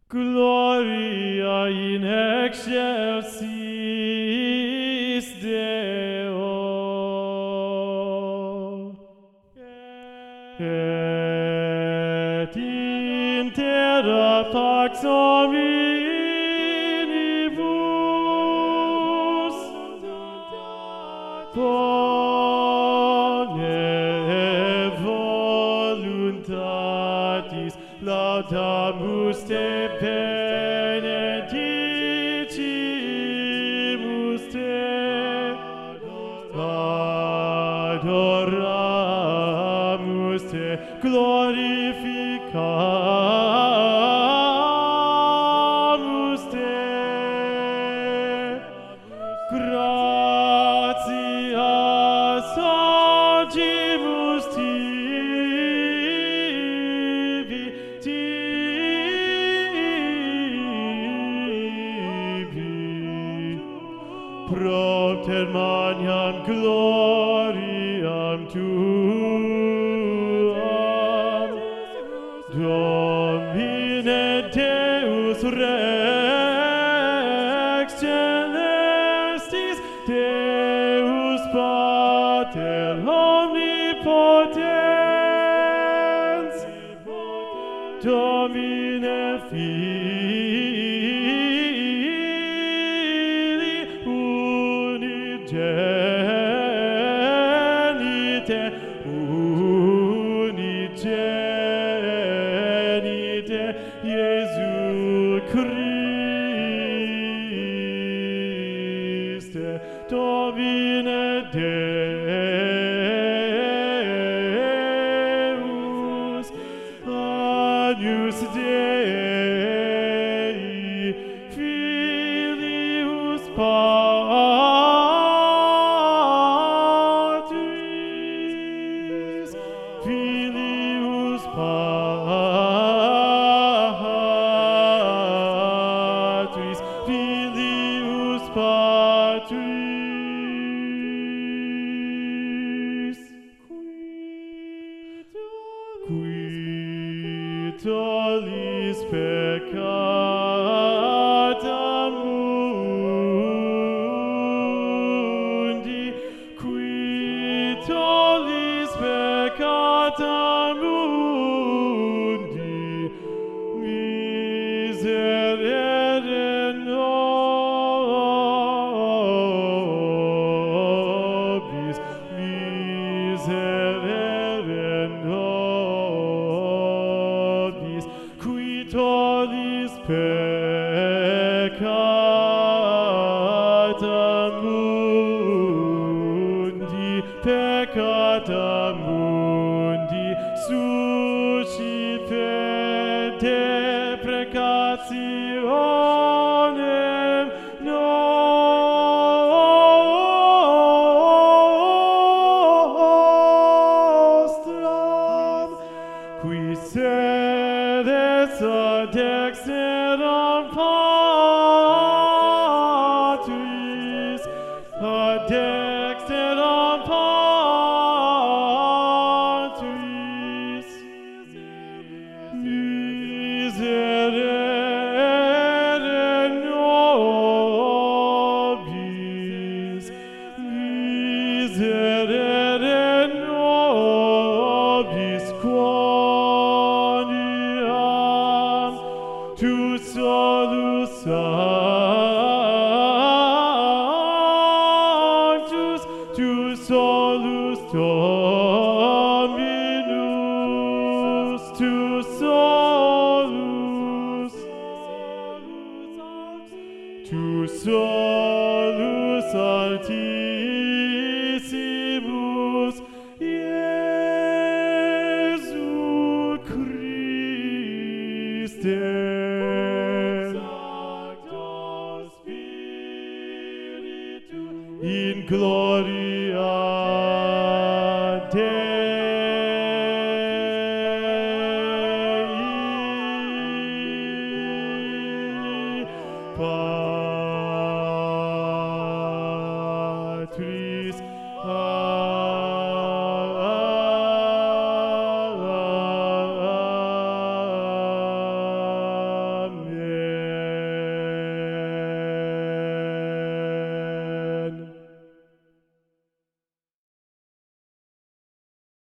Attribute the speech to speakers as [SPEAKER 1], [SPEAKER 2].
[SPEAKER 1] Gloria in excelsis Deo, et in terra pax omnibus bone voluntatis laudamus te benedicimus te adoramus te glorificamus te gratias agimus tibi propter magnam gloriam tuam Domine Deus Rex celestis Deus Pater omnipotens Domine Filii unigenite Iesu Christe Domine Deus Agnus Dei Filius Patris Filius Patris Filius Patris qui tollis peccata mundi qui tollis peccata mundi miserere nobis miserere nobis qui tollis peccata mundi suscipet deprecationem nostram qui sedes ad dexteram Patris ad dexteram Patris miserere nobis miserere nobis quoniam tu solus sanctus tu solus Dominus tu solus altissimus Iesu Christe in gloria Dei Patris